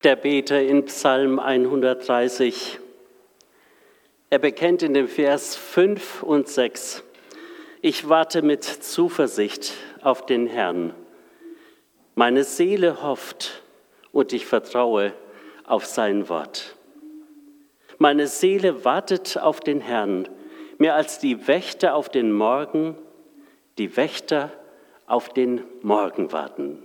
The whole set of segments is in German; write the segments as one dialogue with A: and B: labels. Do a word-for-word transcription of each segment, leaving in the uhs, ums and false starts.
A: Der Beter in Psalm hundertdreißig, er bekennt in dem Vers fünf und sechs, ich warte mit Zuversicht auf den Herrn. Meine Seele hofft und ich vertraue auf sein Wort. Meine Seele wartet auf den Herrn, mehr als die Wächter auf den Morgen, die Wächter auf den Morgen warten.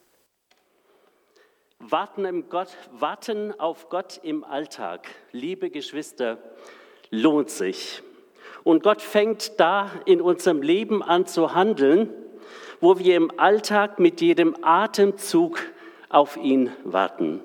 A: Warten, im Gott, warten auf Gott im Alltag, liebe Geschwister, lohnt sich. Und Gott fängt da in unserem Leben an zu handeln, wo wir im Alltag mit jedem Atemzug auf ihn warten.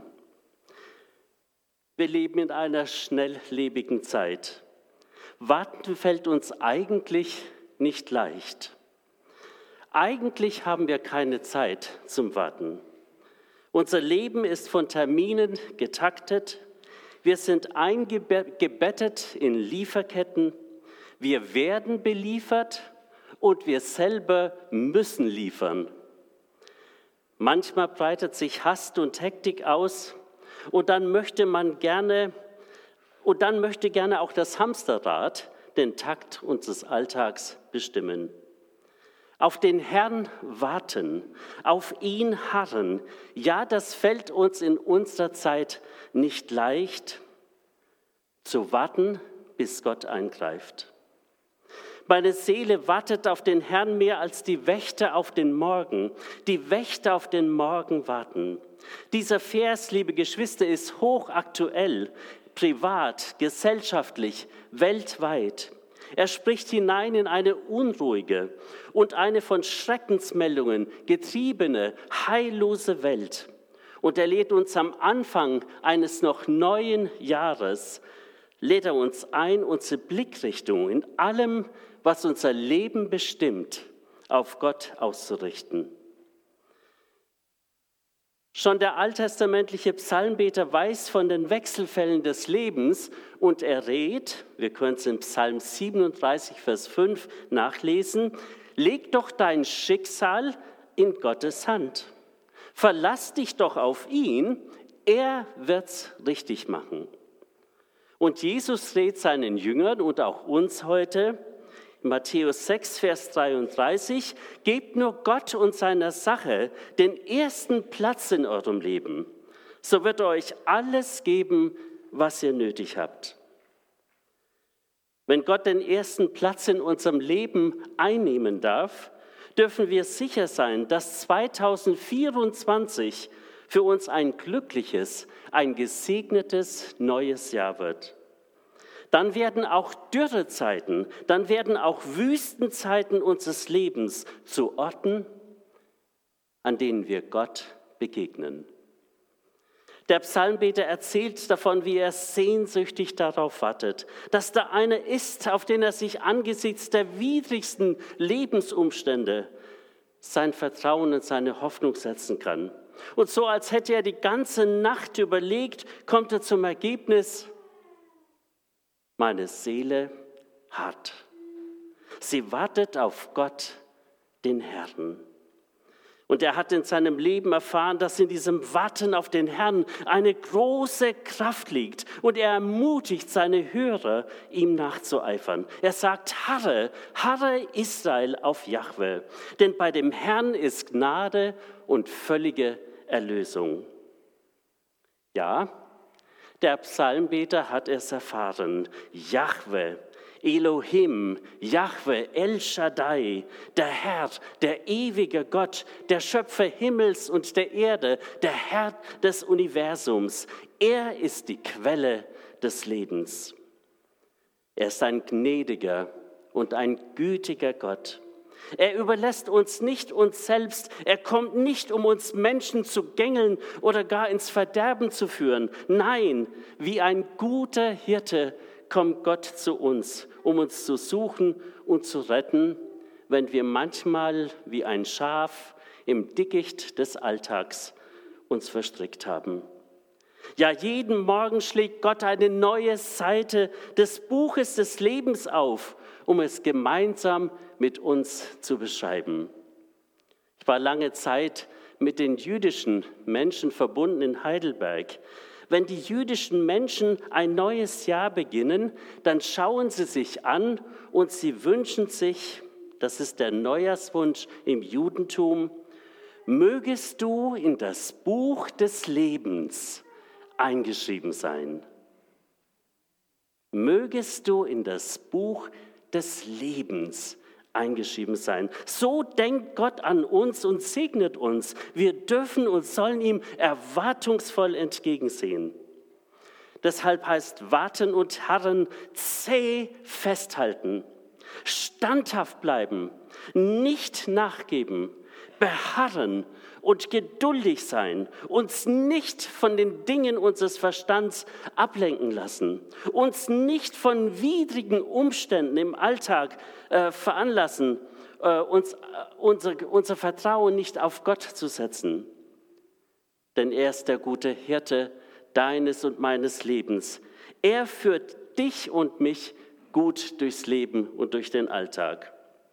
A: Wir leben in einer schnelllebigen Zeit. Warten fällt uns eigentlich nicht leicht. Eigentlich haben wir keine Zeit zum Warten. Unser Leben ist von Terminen getaktet. Wir sind eingebettet in Lieferketten. Wir werden beliefert und wir selber müssen liefern. Manchmal breitet sich Hast und Hektik aus und dann möchte man gerne, und dann möchte gerne auch das Hamsterrad den Takt unseres Alltags bestimmen. Auf den Herrn warten, auf ihn harren, ja, das fällt uns in unserer Zeit nicht leicht, zu warten, bis Gott eingreift. Meine Seele wartet auf den Herrn mehr als die Wächter auf den Morgen. Die Wächter auf den Morgen warten. Dieser Vers, liebe Geschwister, ist hochaktuell, privat, gesellschaftlich, weltweit. Er spricht hinein in eine unruhige und eine von Schreckensmeldungen getriebene, heillose Welt. Und er lädt uns am Anfang eines noch neuen Jahres, lädt er uns ein, unsere Blickrichtung in allem, was unser Leben bestimmt, auf Gott auszurichten. Schon der alttestamentliche Psalmbeter weiß von den Wechselfällen des Lebens und er rät, wir können es in Psalm siebenunddreißig, Vers fünf nachlesen, leg doch dein Schicksal in Gottes Hand. Verlass dich doch auf ihn, er wird's richtig machen. Und Jesus rät seinen Jüngern und auch uns heute, Matthäus sechs, Vers dreiunddreißig, gebt nur Gott und seiner Sache den ersten Platz in eurem Leben. So wird er euch alles geben, was ihr nötig habt. Wenn Gott den ersten Platz in unserem Leben einnehmen darf, dürfen wir sicher sein, dass zweitausendvierundzwanzig für uns ein glückliches, ein gesegnetes neues Jahr wird. Dann werden auch Dürrezeiten, dann werden auch Wüstenzeiten unseres Lebens zu Orten, an denen wir Gott begegnen. Der Psalmbeter erzählt davon, wie er sehnsüchtig darauf wartet, dass da einer ist, auf den er sich angesichts der widrigsten Lebensumstände sein Vertrauen und seine Hoffnung setzen kann. Und so, als hätte er die ganze Nacht überlegt, kommt er zum Ergebnis: Meine Seele harrt. Sie wartet auf Gott, den Herrn. Und er hat in seinem Leben erfahren, dass in diesem Warten auf den Herrn eine große Kraft liegt. Und er ermutigt seine Hörer, ihm nachzueifern. Er sagt, harre, harre Israel auf Jahwe. Denn bei dem Herrn ist Gnade und völlige Erlösung. Ja, der Psalmbeter hat es erfahren. Jahwe, Elohim, Jahwe, El Shaddai, der Herr, der ewige Gott, der Schöpfer Himmels und der Erde, der Herr des Universums. Er ist die Quelle des Lebens. Er ist ein gnädiger und ein gütiger Gott. Er überlässt uns nicht uns selbst. Er kommt nicht, um uns Menschen zu gängeln oder gar ins Verderben zu führen. Nein, wie ein guter Hirte kommt Gott zu uns, um uns zu suchen und zu retten, wenn wir manchmal wie ein Schaf im Dickicht des Alltags uns verstrickt haben. Ja, jeden Morgen schlägt Gott eine neue Seite des Buches des Lebens auf, um es gemeinsam mit uns zu beschreiben. Ich war lange Zeit mit den jüdischen Menschen verbunden in Heidelberg. Wenn die jüdischen Menschen ein neues Jahr beginnen, dann schauen sie sich an und sie wünschen sich, das ist der Neujahrswunsch im Judentum, mögest du in das Buch des Lebens eingeschrieben sein. Mögest du in das Buch des Lebens eingeschrieben sein. So denkt Gott an uns und segnet uns. Wir dürfen und sollen ihm erwartungsvoll entgegensehen. Deshalb heißt warten und harren, zäh festhalten, standhaft bleiben, nicht nachgeben, beharren und geduldig sein, uns nicht von den Dingen unseres Verstands ablenken lassen, uns nicht von widrigen Umständen im Alltag äh, veranlassen, äh, uns, äh, unser, unser Vertrauen nicht auf Gott zu setzen. Denn er ist der gute Hirte deines und meines Lebens. Er führt dich und mich gut durchs Leben und durch den Alltag.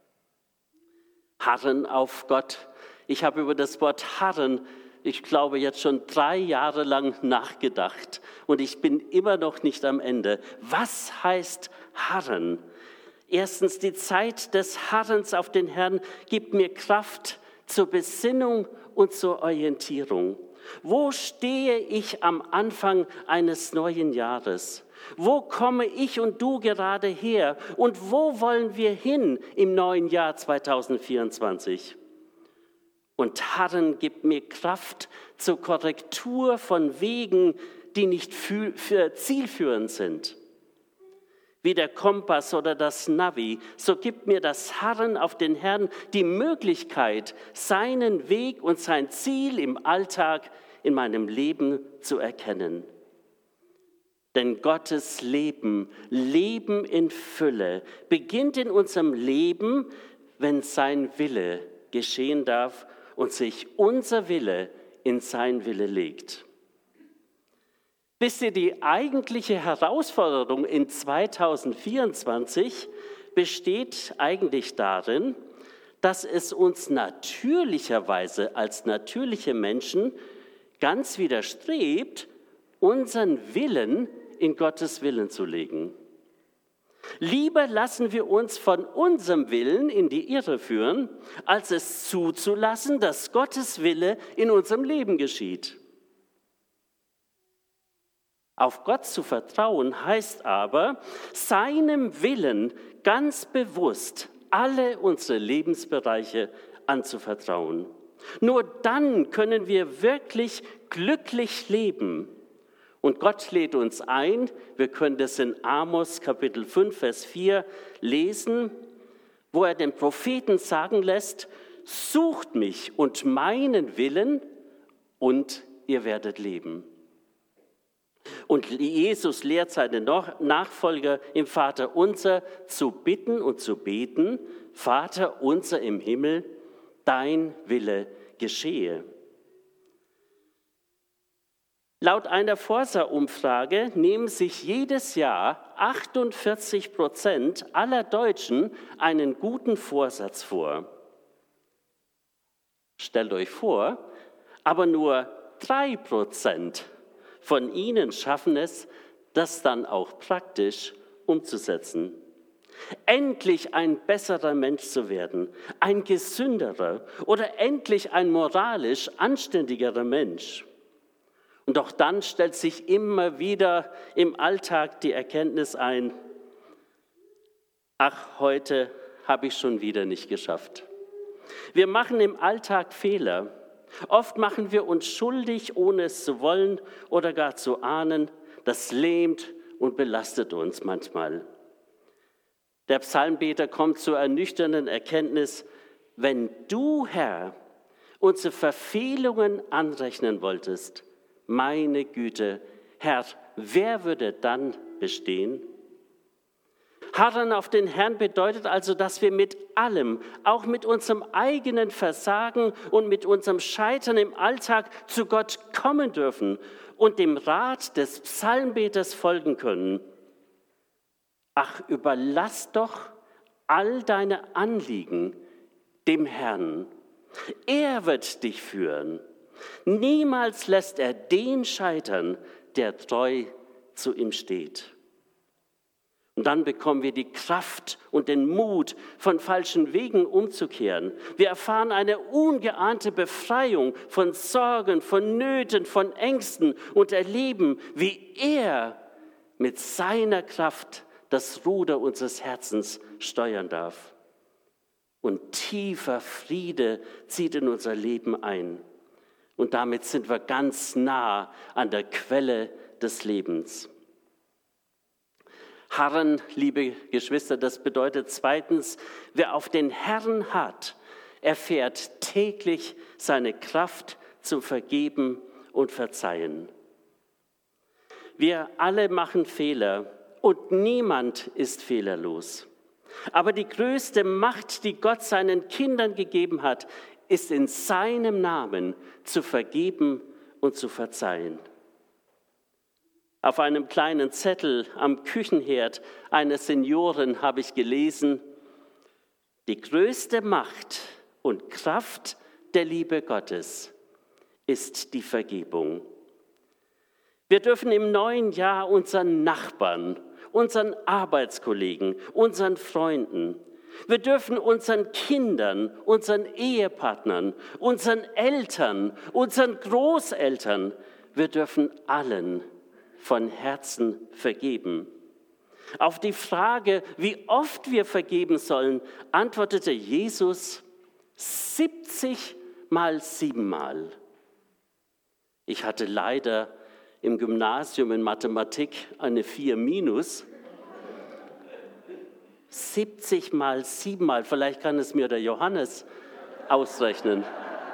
A: Harren auf Gott. Ich habe über das Wort harren, ich glaube, jetzt schon drei Jahre lang nachgedacht und ich bin immer noch nicht am Ende. Was heißt harren? Erstens, die Zeit des Harrens auf den Herrn gibt mir Kraft zur Besinnung und zur Orientierung. Wo stehe ich am Anfang eines neuen Jahres? Wo komme ich und du gerade her? Und wo wollen wir hin im neuen Jahr zweitausendvierundzwanzig? Und Harren gibt mir Kraft zur Korrektur von Wegen, die nicht für, für zielführend sind. Wie der Kompass oder das Navi, so gibt mir das Harren auf den Herrn die Möglichkeit, seinen Weg und sein Ziel im Alltag in meinem Leben zu erkennen. Denn Gottes Leben, Leben in Fülle, beginnt in unserem Leben, wenn sein Wille geschehen darf und sich unser Wille in sein Wille legt. Wisst ihr, die eigentliche Herausforderung in zweitausendvierundzwanzig besteht eigentlich darin, dass es uns natürlicherweise als natürliche Menschen ganz widerstrebt, unseren Willen in Gottes Willen zu legen. Lieber lassen wir uns von unserem Willen in die Irre führen, als es zuzulassen, dass Gottes Wille in unserem Leben geschieht. Auf Gott zu vertrauen heißt aber, seinem Willen ganz bewusst alle unsere Lebensbereiche anzuvertrauen. Nur dann können wir wirklich glücklich leben. Und Gott lädt uns ein, wir können das in Amos Kapitel fünf, Vers vier lesen, wo er den Propheten sagen lässt, sucht mich und meinen Willen und ihr werdet leben. Und Jesus lehrt seine Nachfolger im Vater unser zu bitten und zu beten, Vater unser im Himmel, dein Wille geschehe. Laut einer Forsa-Umfrage nehmen sich jedes Jahr achtundvierzig Prozent aller Deutschen einen guten Vorsatz vor. Stellt euch vor, aber nur drei Prozent von ihnen schaffen es, das dann auch praktisch umzusetzen. Endlich ein besserer Mensch zu werden, ein gesünderer oder endlich ein moralisch anständigerer Mensch. Und doch dann stellt sich immer wieder im Alltag die Erkenntnis ein, ach, heute habe ich schon wieder nicht geschafft. Wir machen im Alltag Fehler. Oft machen wir uns schuldig, ohne es zu wollen oder gar zu ahnen. Das lähmt und belastet uns manchmal. Der Psalmbeter kommt zur ernüchternden Erkenntnis, wenn du, Herr, unsere Verfehlungen anrechnen wolltest, meine Güte, Herr, wer würde dann bestehen? Harren auf den Herrn bedeutet also, dass wir mit allem, auch mit unserem eigenen Versagen und mit unserem Scheitern im Alltag zu Gott kommen dürfen und dem Rat des Psalmbeters folgen können. Ach, überlass doch all deine Anliegen dem Herrn. Er wird dich führen. Niemals lässt er den scheitern, der treu zu ihm steht. Und dann bekommen wir die Kraft und den Mut, von falschen Wegen umzukehren. Wir erfahren eine ungeahnte Befreiung von Sorgen, von Nöten, von Ängsten und erleben, wie er mit seiner Kraft das Ruder unseres Herzens steuern darf. Und tiefer Friede zieht in unser Leben ein. Und damit sind wir ganz nah an der Quelle des Lebens. Harren, liebe Geschwister, das bedeutet zweitens, wer auf den Herrn hat, erfährt täglich seine Kraft zum Vergeben und Verzeihen. Wir alle machen Fehler und niemand ist fehlerlos. Aber die größte Macht, die Gott seinen Kindern gegeben hat, ist in seinem Namen zu vergeben und zu verzeihen. Auf einem kleinen Zettel am Küchenherd einer Seniorin habe ich gelesen, die größte Macht und Kraft der Liebe Gottes ist die Vergebung. Wir dürfen im neuen Jahr unseren Nachbarn, unseren Arbeitskollegen, unseren Freunden, wir dürfen unseren Kindern, unseren Ehepartnern, unseren Eltern, unseren Großeltern, wir dürfen allen von Herzen vergeben. Auf die Frage, wie oft wir vergeben sollen, antwortete Jesus siebzig mal siebenmal. Ich hatte leider im Gymnasium in Mathematik eine vier minus. siebzig mal siebenmal, vielleicht kann es mir der Johannes ausrechnen.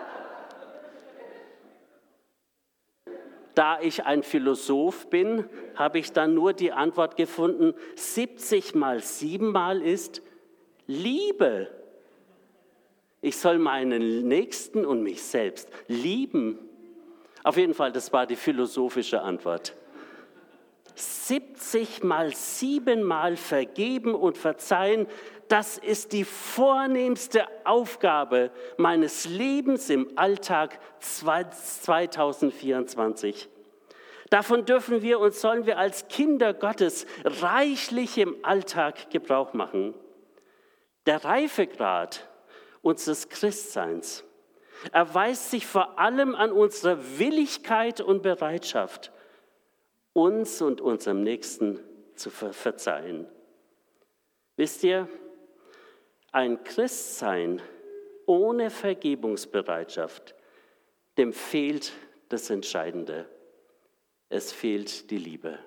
A: Da ich ein Philosoph bin, habe ich dann nur die Antwort gefunden, siebzig mal siebenmal ist Liebe. Ich soll meinen Nächsten und mich selbst lieben. Auf jeden Fall, das war die philosophische Antwort. siebzig mal siebenmal vergeben und verzeihen, das ist die vornehmste Aufgabe meines Lebens im Alltag zweitausendvierundzwanzig. Davon dürfen wir und sollen wir als Kinder Gottes reichlich im Alltag Gebrauch machen. Der Reifegrad unseres Christseins erweist sich vor allem an unserer Willigkeit und Bereitschaft, uns und unserem Nächsten zu verzeihen. Wisst ihr, ein Christsein ohne Vergebungsbereitschaft, dem fehlt das Entscheidende. Es fehlt die Liebe.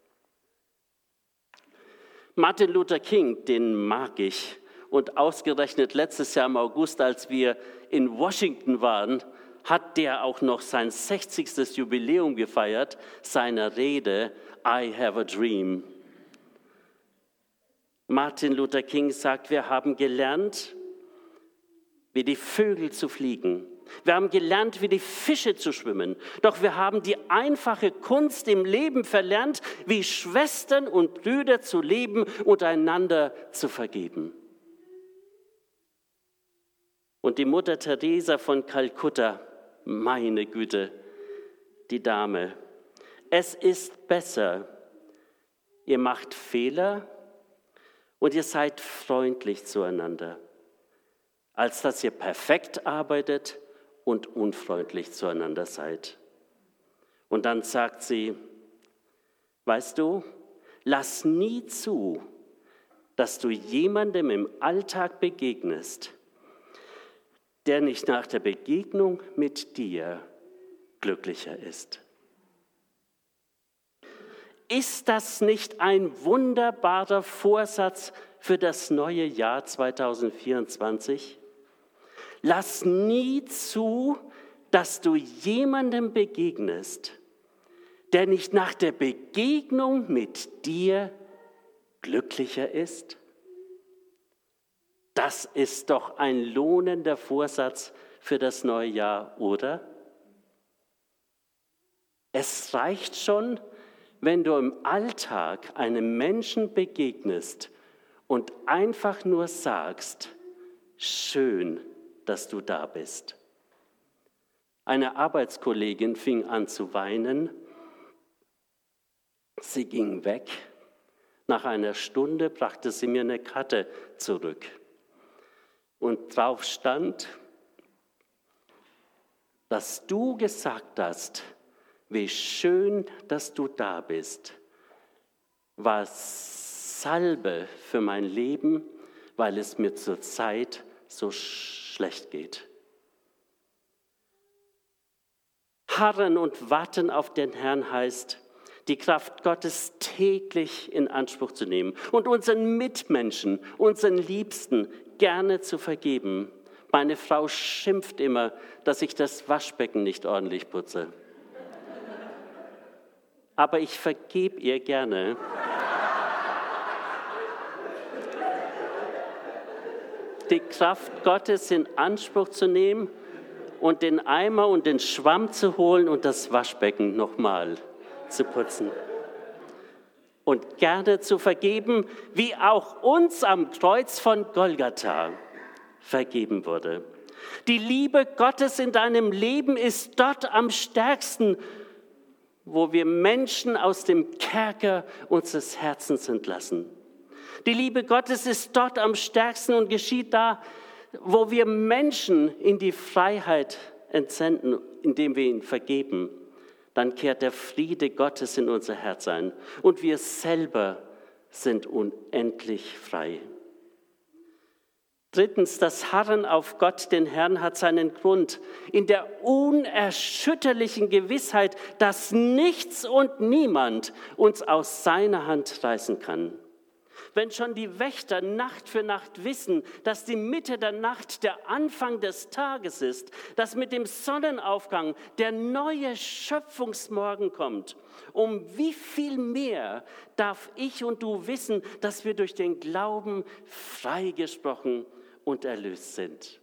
A: Martin Luther King, den mag ich. Und ausgerechnet letztes Jahr im August, als wir in Washington waren, hat der auch noch sein sechzigstes Jubiläum gefeiert, seiner Rede I Have a Dream. Martin Luther King sagt, wir haben gelernt, wie die Vögel zu fliegen. Wir haben gelernt, wie die Fische zu schwimmen. Doch wir haben die einfache Kunst im Leben verlernt, wie Schwestern und Brüder zu leben und einander zu vergeben. Und die Mutter Teresa von Kalkutta, meine Güte, die Dame. Es ist besser, ihr macht Fehler und ihr seid freundlich zueinander, als dass ihr perfekt arbeitet und unfreundlich zueinander seid. Und dann sagt sie, weißt du, lass nie zu, dass du jemandem im Alltag begegnest, der nicht nach der Begegnung mit dir glücklicher ist. Ist das nicht ein wunderbarer Vorsatz für das neue Jahr zweitausendvierundzwanzig? Lass nie zu, dass du jemandem begegnest, der nicht nach der Begegnung mit dir glücklicher ist. Das ist doch ein lohnender Vorsatz für das neue Jahr, oder? Es reicht schon, wenn du im Alltag einem Menschen begegnest und einfach nur sagst, schön, dass du da bist. Eine Arbeitskollegin fing an zu weinen. Sie ging weg. Nach einer Stunde brachte sie mir eine Karte zurück. Und drauf stand, dass du gesagt hast, wie schön, dass du da bist, war Salbe für mein Leben, weil es mir zurzeit so schlecht geht. Harren und warten auf den Herrn heißt, die Kraft Gottes täglich in Anspruch zu nehmen und unseren Mitmenschen, unseren Liebsten gerne zu vergeben. Meine Frau schimpft immer, dass ich das Waschbecken nicht ordentlich putze. Aber ich vergebe ihr gerne. Die Kraft Gottes in Anspruch zu nehmen und den Eimer und den Schwamm zu holen und das Waschbecken nochmal zu putzen. Und gerne zu vergeben, wie auch uns am Kreuz von Golgatha vergeben wurde. Die Liebe Gottes in deinem Leben ist dort am stärksten, wo wir Menschen aus dem Kerker unseres Herzens entlassen. Die Liebe Gottes ist dort am stärksten und geschieht da, wo wir Menschen in die Freiheit entsenden, indem wir ihnen vergeben. Dann kehrt der Friede Gottes in unser Herz ein und wir selber sind unendlich frei. Drittens, das Harren auf Gott, den Herrn, hat seinen Grund in der unerschütterlichen Gewissheit, dass nichts und niemand uns aus seiner Hand reißen kann. Wenn schon die Wächter Nacht für Nacht wissen, dass die Mitte der Nacht der Anfang des Tages ist, dass mit dem Sonnenaufgang der neue Schöpfungsmorgen kommt, um wie viel mehr darf ich und du wissen, dass wir durch den Glauben freigesprochen und erlöst sind.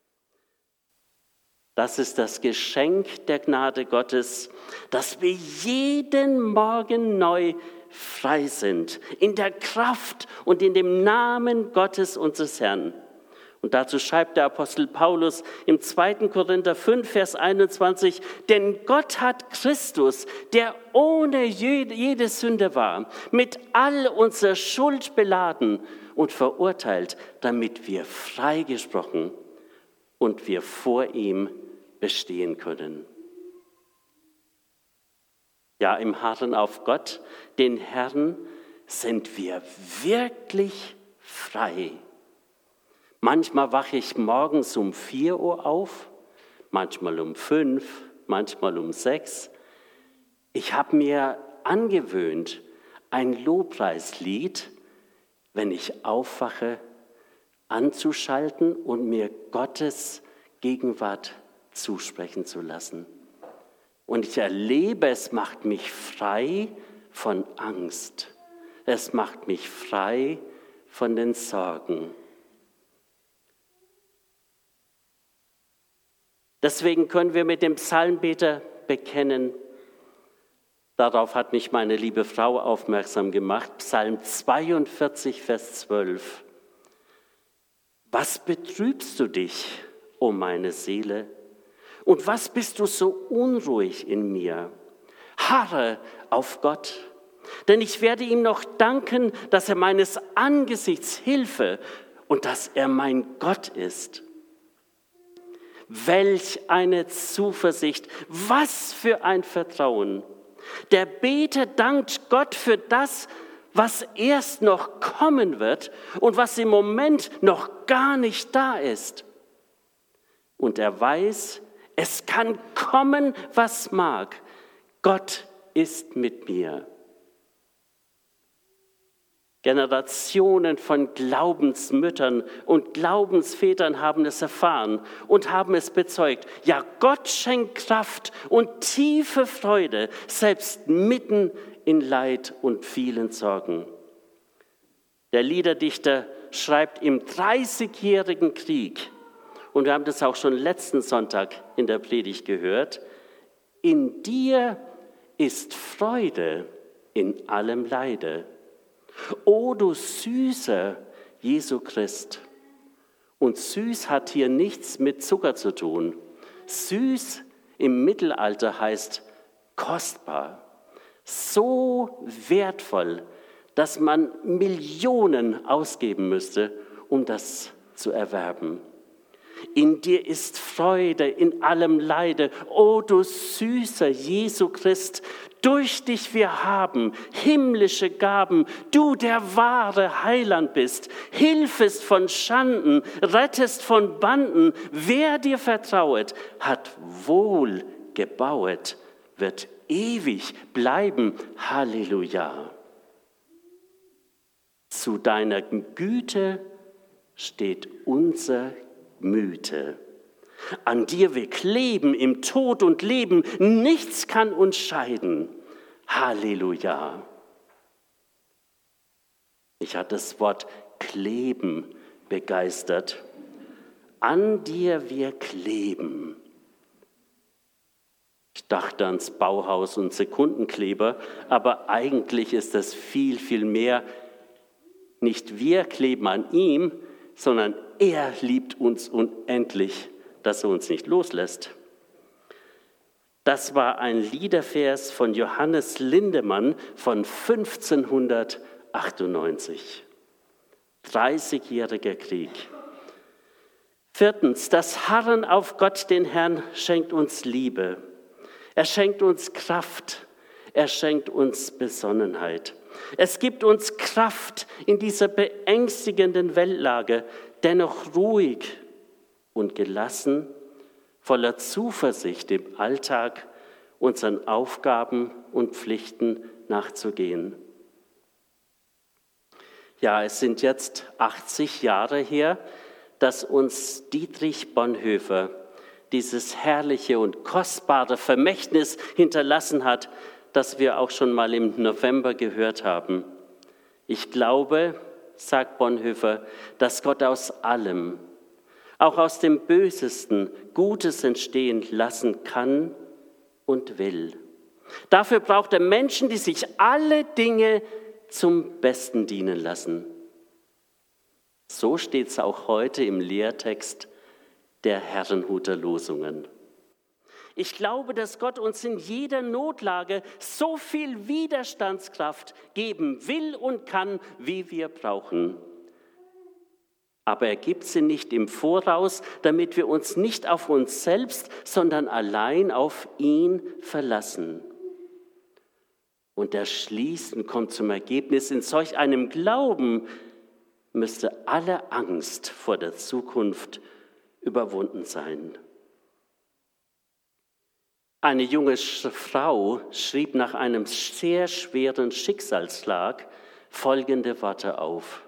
A: Das ist das Geschenk der Gnade Gottes, dass wir jeden Morgen neu frei sind, in der Kraft und in dem Namen Gottes unseres Herrn. Und dazu schreibt der Apostel Paulus im zweiten Korinther fünf, Vers einundzwanzig, denn Gott hat Christus, der ohne jede Sünde war, mit all unserer Schuld beladen und verurteilt, damit wir freigesprochen und wir vor ihm bestehen können. Ja, im Harren auf Gott, den Herrn, sind wir wirklich frei. Manchmal wache ich morgens um vier Uhr auf, manchmal um fünf, manchmal um sechs. Ich habe mir angewöhnt, ein Lobpreislied, wenn ich aufwache, anzuschalten und mir Gottes Gegenwart zusprechen zu lassen. Und ich erlebe, es macht mich frei von Angst. Es macht mich frei von den Sorgen. Deswegen können wir mit dem Psalmbeter bekennen, darauf hat mich meine liebe Frau aufmerksam gemacht, Psalm zweiundvierzig, Vers zwölf. Was betrübst du dich, o meine Seele? Und was bist du so unruhig in mir? Harre auf Gott, denn ich werde ihm noch danken, dass er meines Angesichts Hilfe und dass er mein Gott ist. Welch eine Zuversicht, was für ein Vertrauen. Der Beter dankt Gott für das, was erst noch kommen wird und was im Moment noch gar nicht da ist. Und er weiß, es kann kommen, was mag. Gott ist mit mir. Generationen von Glaubensmüttern und Glaubensvätern haben es erfahren und haben es bezeugt. Ja, Gott schenkt Kraft und tiefe Freude, selbst mitten in Leid und vielen Sorgen. Der Liederdichter schreibt im Dreißigjährigen Krieg, und wir haben das auch schon letzten Sonntag in der Predigt gehört, in dir ist Freude in allem Leide. O du süßer Jesu Christ. Und süß hat hier nichts mit Zucker zu tun. Süß im Mittelalter heißt kostbar, so wertvoll, dass man Millionen ausgeben müsste, um das zu erwerben. In dir ist Freude in allem Leide, o du süßer Jesu Christ. Durch dich wir haben himmlische Gaben, du der wahre Heiland bist, hilfest von Schanden, rettest von Banden. Wer dir vertrauet, hat wohl gebauet, wird ewig bleiben. Halleluja. Zu deiner Güte steht unser Müde. An dir wir kleben im Tod und Leben, nichts kann uns scheiden. Halleluja. Mich hat das Wort kleben begeistert. An dir wir kleben. Ich dachte ans Bauhaus und Sekundenkleber, aber eigentlich ist das viel, viel mehr. Nicht wir kleben an ihm, sondern er liebt uns unendlich, dass er uns nicht loslässt. Das war ein Liedervers von Johannes Lindemann von fünfzehnhundertachtundneunzig. dreißigjähriger Krieg. Viertens, das Harren auf Gott, den Herrn, schenkt uns Liebe. Er schenkt uns Kraft. Er schenkt uns Besonnenheit. Es gibt uns Kraft in dieser beängstigenden Weltlage, dennoch ruhig und gelassen, voller Zuversicht im Alltag unseren Aufgaben und Pflichten nachzugehen. Ja, es sind jetzt achtzig Jahre her, dass uns Dietrich Bonhoeffer dieses herrliche und kostbare Vermächtnis hinterlassen hat, das wir auch schon mal im November gehört haben. Ich glaube, sagt Bonhoeffer, dass Gott aus allem, auch aus dem Bösesten, Gutes entstehen lassen kann und will. Dafür braucht er Menschen, die sich alle Dinge zum Besten dienen lassen. So steht es auch heute im Lehrtext der Herrnhuter Losungen. Ich glaube, dass Gott uns in jeder Notlage so viel Widerstandskraft geben will und kann, wie wir brauchen. Aber er gibt sie nicht im Voraus, damit wir uns nicht auf uns selbst, sondern allein auf ihn verlassen. Und der Schließen kommt zum Ergebnis, in solch einem Glauben müsste alle Angst vor der Zukunft überwunden sein. Eine junge Frau schrieb nach einem sehr schweren Schicksalsschlag folgende Worte auf.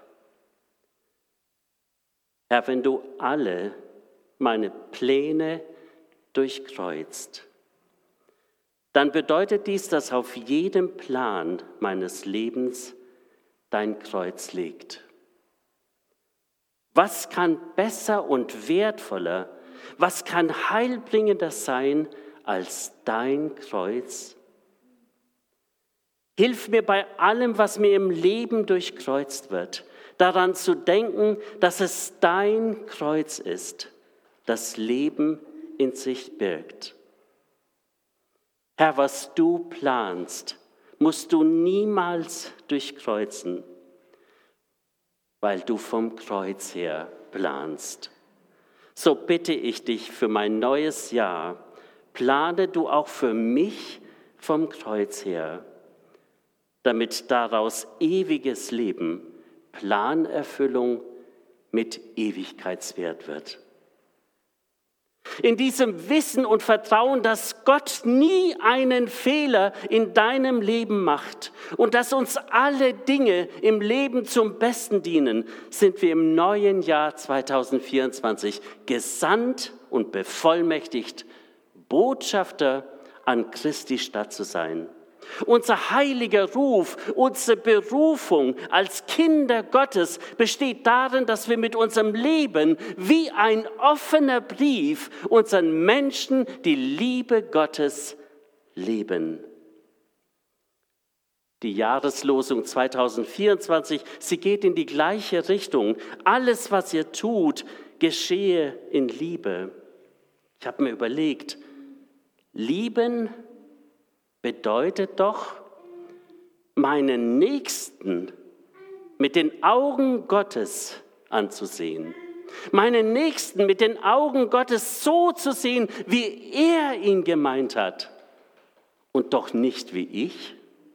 A: Herr, wenn du alle meine Pläne durchkreuzt, dann bedeutet dies, dass auf jedem Plan meines Lebens dein Kreuz liegt. Was kann besser und wertvoller, was kann heilbringender sein als dein Kreuz? Hilf mir bei allem, was mir im Leben durchkreuzt wird, daran zu denken, dass es dein Kreuz ist, das Leben in sich birgt. Herr, was du planst, musst du niemals durchkreuzen, weil du vom Kreuz her planst. So bitte ich dich für mein neues Jahr, plane du auch für mich vom Kreuz her, damit daraus ewiges Leben, Planerfüllung mit Ewigkeitswert wird. In diesem Wissen und Vertrauen, dass Gott nie einen Fehler in deinem Leben macht und dass uns alle Dinge im Leben zum Besten dienen, sind wir im neuen Jahr zweitausendvierundzwanzig gesandt und bevollmächtigt, Botschafter an Christi Stadt zu sein. Unser heiliger Ruf, unsere Berufung als Kinder Gottes besteht darin, dass wir mit unserem Leben wie ein offener Brief unseren Menschen die Liebe Gottes leben. Die Jahreslosung zweitausendvierundzwanzig, sie geht in die gleiche Richtung. Alles, was ihr tut, geschehe in Liebe. Ich habe mir überlegt, Lieben bedeutet doch, meinen Nächsten mit den Augen Gottes anzusehen. Meinen Nächsten mit den Augen Gottes so zu sehen, wie er ihn gemeint hat und doch nicht wie ich.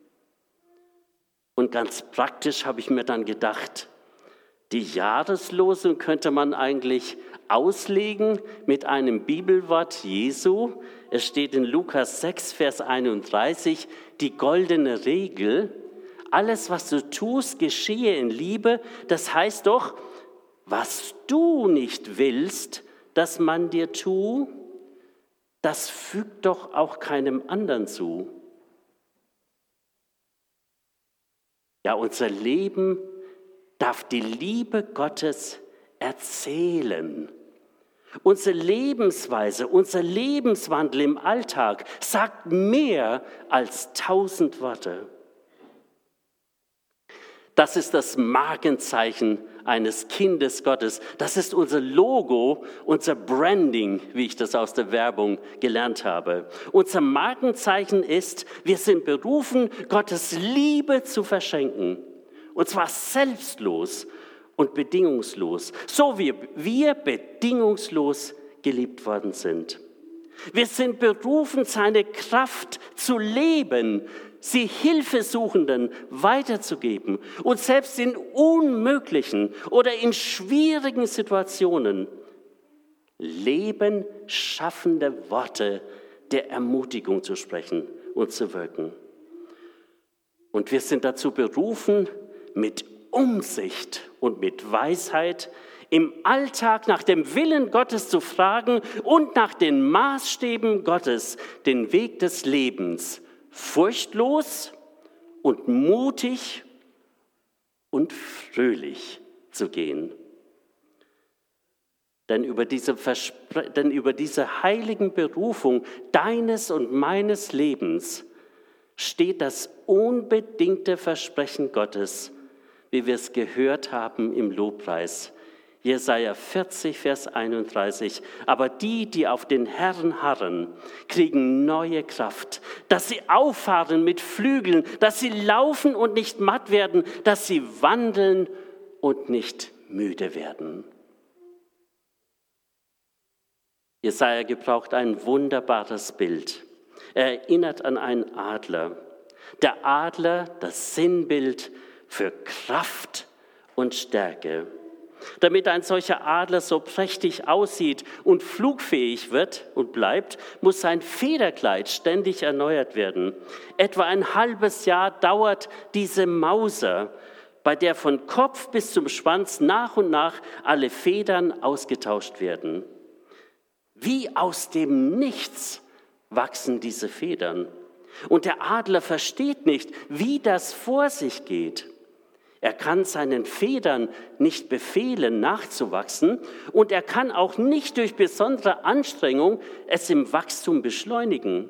A: Und ganz praktisch habe ich mir dann gedacht, die Jahreslosung könnte man eigentlich auslegen mit einem Bibelwort Jesu. Es steht in Lukas sechs, Vers einunddreißig, die goldene Regel. Alles, was du tust, geschehe in Liebe. Das heißt doch, was du nicht willst, dass man dir tue, das fügt doch auch keinem anderen zu. Ja, unser Leben darf die Liebe Gottes erzählen. Unsere Lebensweise, unser Lebenswandel im Alltag sagt mehr als tausend Worte. Das ist das Markenzeichen eines Kindes Gottes. Das ist unser Logo, unser Branding, wie ich das aus der Werbung gelernt habe. Unser Markenzeichen ist, wir sind berufen, Gottes Liebe zu verschenken. Und zwar selbstlos und bedingungslos, so wie wir bedingungslos geliebt worden sind. Wir sind berufen, seine Kraft zu leben, sie Hilfesuchenden weiterzugeben und selbst in unmöglichen oder in schwierigen Situationen lebenschaffende Worte der Ermutigung zu sprechen und zu wirken. Und wir sind dazu berufen, mit Umsicht und mit Weisheit im Alltag nach dem Willen Gottes zu fragen und nach den Maßstäben Gottes den Weg des Lebens furchtlos und mutig und fröhlich zu gehen. Denn über diese, Verspre- denn über diese heiligen Berufung deines und meines Lebens steht das unbedingte Versprechen Gottes, wie wir es gehört haben im Lobpreis. Jesaja vierzig, Vers einunddreißig. Aber die, die auf den Herrn harren, kriegen neue Kraft, dass sie auffahren mit Flügeln, dass sie laufen und nicht matt werden, dass sie wandeln und nicht müde werden. Jesaja gebraucht ein wunderbares Bild. Er erinnert an einen Adler. Der Adler, das Sinnbild für Kraft und Stärke. Damit ein solcher Adler so prächtig aussieht und flugfähig wird und bleibt, muss sein Federkleid ständig erneuert werden. Etwa ein halbes Jahr dauert diese Mauser, bei der von Kopf bis zum Schwanz nach und nach alle Federn ausgetauscht werden. Wie aus dem Nichts wachsen diese Federn. Und der Adler versteht nicht, wie das vor sich geht. Er kann seinen Federn nicht befehlen, nachzuwachsen, und er kann auch nicht durch besondere Anstrengung es im Wachstum beschleunigen.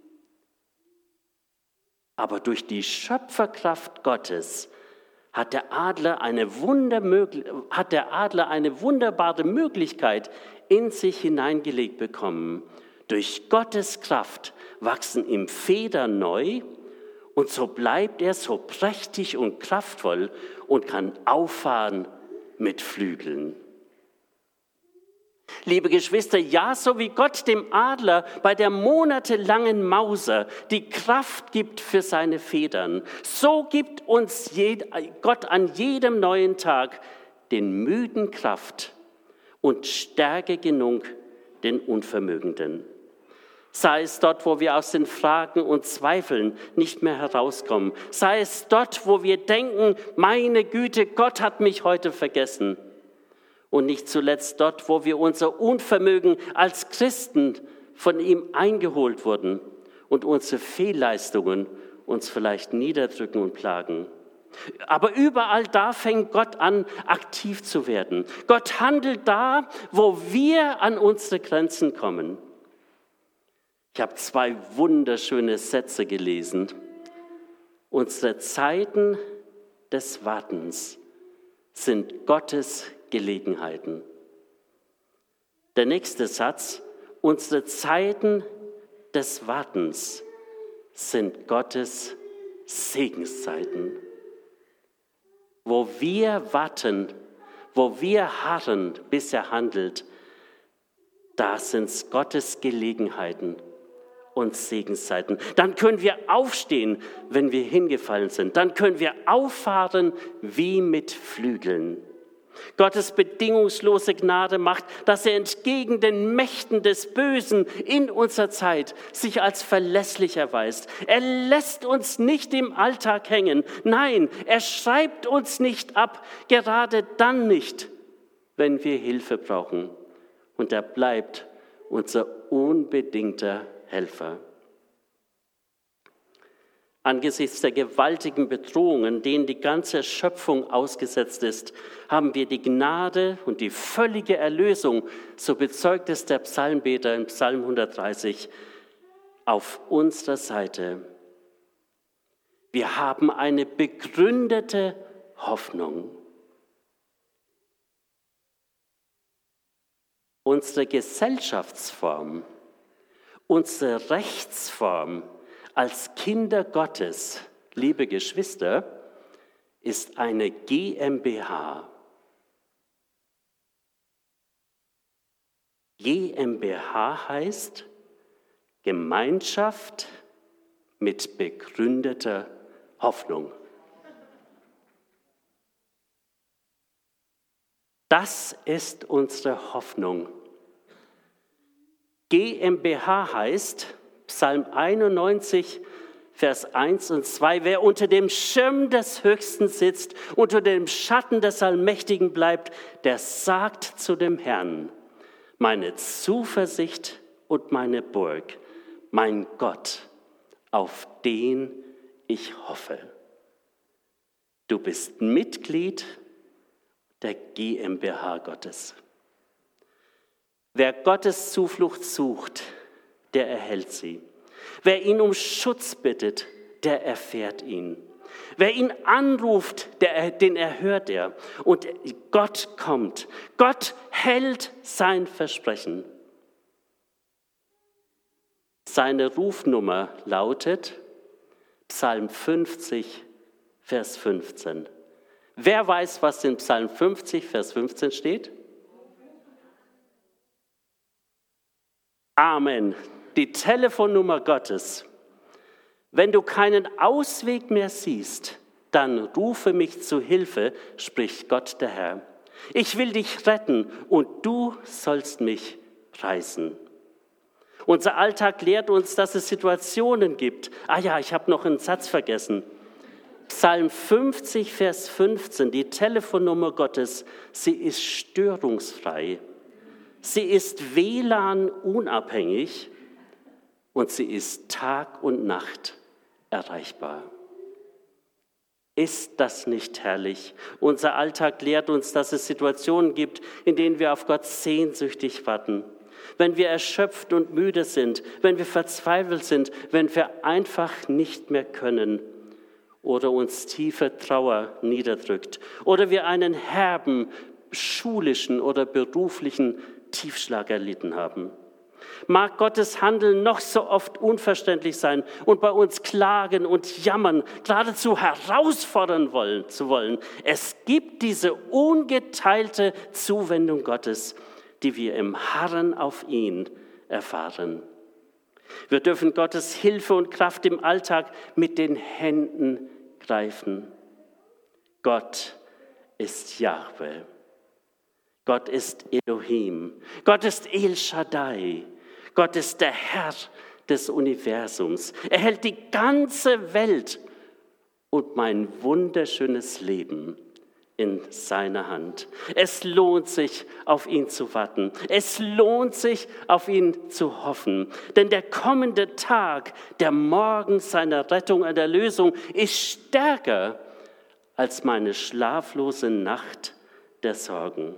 A: Aber durch die Schöpferkraft Gottes hat der Adler eine, hat der Adler eine wunderbare Möglichkeit in sich hineingelegt bekommen. Durch Gottes Kraft wachsen ihm Federn neu, und so bleibt er so prächtig und kraftvoll und kann auffahren mit Flügeln. Liebe Geschwister, ja, so wie Gott dem Adler bei der monatelangen Mauser die Kraft gibt für seine Federn, so gibt uns Gott an jedem neuen Tag den Müden Kraft und Stärke genug den Unvermögenden. Sei es dort, wo wir aus den Fragen und Zweifeln nicht mehr herauskommen. Sei es dort, wo wir denken, meine Güte, Gott hat mich heute vergessen. Und nicht zuletzt dort, wo wir unser Unvermögen als Christen von ihm eingeholt wurden und unsere Fehlleistungen uns vielleicht niederdrücken und plagen. Aber überall da fängt Gott an, aktiv zu werden. Gott handelt da, wo wir an unsere Grenzen kommen. Ich habe zwei wunderschöne Sätze gelesen. Unsere Zeiten des Wartens sind Gottes Gelegenheiten. Der nächste Satz, unsere Zeiten des Wartens sind Gottes Segenszeiten. Wo wir warten, wo wir harren, bis er handelt, da sind Gottes Gelegenheiten und Segenszeiten. Dann können wir aufstehen, wenn wir hingefallen sind. Dann können wir auffahren wie mit Flügeln. Gottes bedingungslose Gnade macht, dass er entgegen den Mächten des Bösen in unserer Zeit sich als verlässlich erweist. Er lässt uns nicht im Alltag hängen. Nein, er schreibt uns nicht ab, gerade dann nicht, wenn wir Hilfe brauchen. Und er bleibt unser unbedingter Helfer. Angesichts der gewaltigen Bedrohungen, denen die ganze Schöpfung ausgesetzt ist, haben wir die Gnade und die völlige Erlösung, so bezeugt es der Psalmbeter in Psalm hundertdreißig, auf unserer Seite. Wir haben eine begründete Hoffnung. Unsere Gesellschaftsform, unsere Rechtsform als Kinder Gottes, liebe Geschwister, ist eine GmbH. GmbH heißt Gemeinschaft mit begründeter Hoffnung. Das ist unsere Hoffnung. GmbH heißt, Psalm einundneunzig, Vers eins und zwei, wer unter dem Schirm des Höchsten sitzt, unter dem Schatten des Allmächtigen bleibt, der sagt zu dem Herrn, meine Zuversicht und meine Burg, mein Gott, auf den ich hoffe. Du bist Mitglied der GmbH Gottes. Wer Gottes Zuflucht sucht, der erhält sie. Wer ihn um Schutz bittet, der erfährt ihn. Wer ihn anruft, der, den erhört er. Und Gott kommt. Gott hält sein Versprechen. Seine Rufnummer lautet Psalm fünfzig, Vers fünfzehn. Wer weiß, was in Psalm fünfzig, Vers fünfzehn steht? Amen. Die Telefonnummer Gottes. Wenn du keinen Ausweg mehr siehst, dann rufe mich zu Hilfe, spricht Gott der Herr. Ich will dich retten und du sollst mich preisen. Unser Alltag lehrt uns, dass es Situationen gibt. Ah ja, ich habe noch einen Satz vergessen. Psalm fünfzig, Vers fünfzehn, die Telefonnummer Gottes, sie ist störungsfrei. Sie ist W L A N-unabhängig und sie ist Tag und Nacht erreichbar. Ist das nicht herrlich? Unser Alltag lehrt uns, dass es Situationen gibt, in denen wir auf Gott sehnsüchtig warten. Wenn wir erschöpft und müde sind, wenn wir verzweifelt sind, wenn wir einfach nicht mehr können oder uns tiefe Trauer niederdrückt oder wir einen herben, schulischen oder beruflichen Tiefschlag erlitten haben. Mag Gottes Handeln noch so oft unverständlich sein und bei uns klagen und jammern, geradezu herausfordern wollen, zu wollen. Es gibt diese ungeteilte Zuwendung Gottes, die wir im Harren auf ihn erfahren. Wir dürfen Gottes Hilfe und Kraft im Alltag mit den Händen greifen. Gott ist Jahwe. Gott ist Elohim. Gott ist El Shaddai. Gott ist der Herr des Universums. Er hält die ganze Welt und mein wunderschönes Leben in seiner Hand. Es lohnt sich, auf ihn zu warten. Es lohnt sich, auf ihn zu hoffen. Denn der kommende Tag, der Morgen seiner Rettung und Erlösung, ist stärker als meine schlaflose Nacht der Sorgen.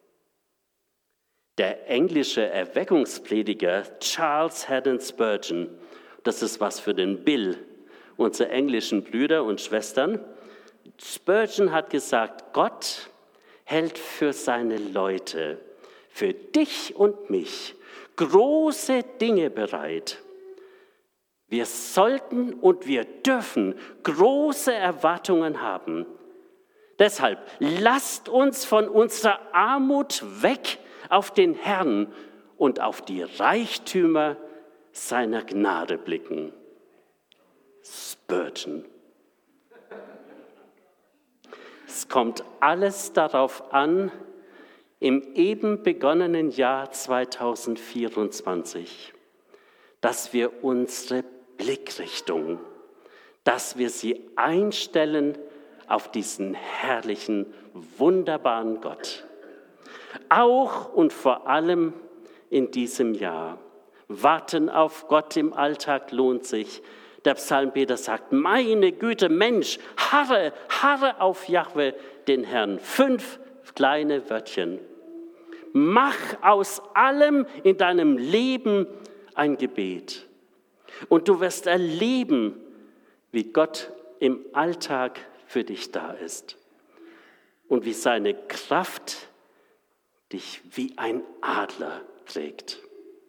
A: Der englische Erweckungsprediger Charles Haddon Spurgeon, das ist was für den Bill, unsere englischen Brüder und Schwestern. Spurgeon hat gesagt, Gott hält für seine Leute, für dich und mich, große Dinge bereit. Wir sollten und wir dürfen große Erwartungen haben. Deshalb lasst uns von unserer Armut weg auf den Herrn und auf die Reichtümer seiner Gnade blicken. Spurgeon. Es kommt alles darauf an, im eben begonnenen Jahr zweitausendvierundzwanzig, dass wir unsere Blickrichtung, dass wir sie einstellen auf diesen herrlichen, wunderbaren Gott. Auch und vor allem in diesem Jahr. Warten auf Gott im Alltag lohnt sich. Der Psalmbeter sagt, meine Güte, Mensch, harre, harre auf Jahwe, den Herrn. Fünf kleine Wörtchen. Mach aus allem in deinem Leben ein Gebet. Und du wirst erleben, wie Gott im Alltag für dich da ist. Und wie seine Kraft dich wie ein Adler trägt.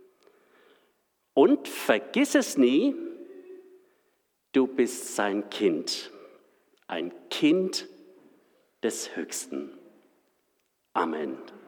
A: Und vergiss es nie, du bist sein Kind, ein Kind des Höchsten. Amen.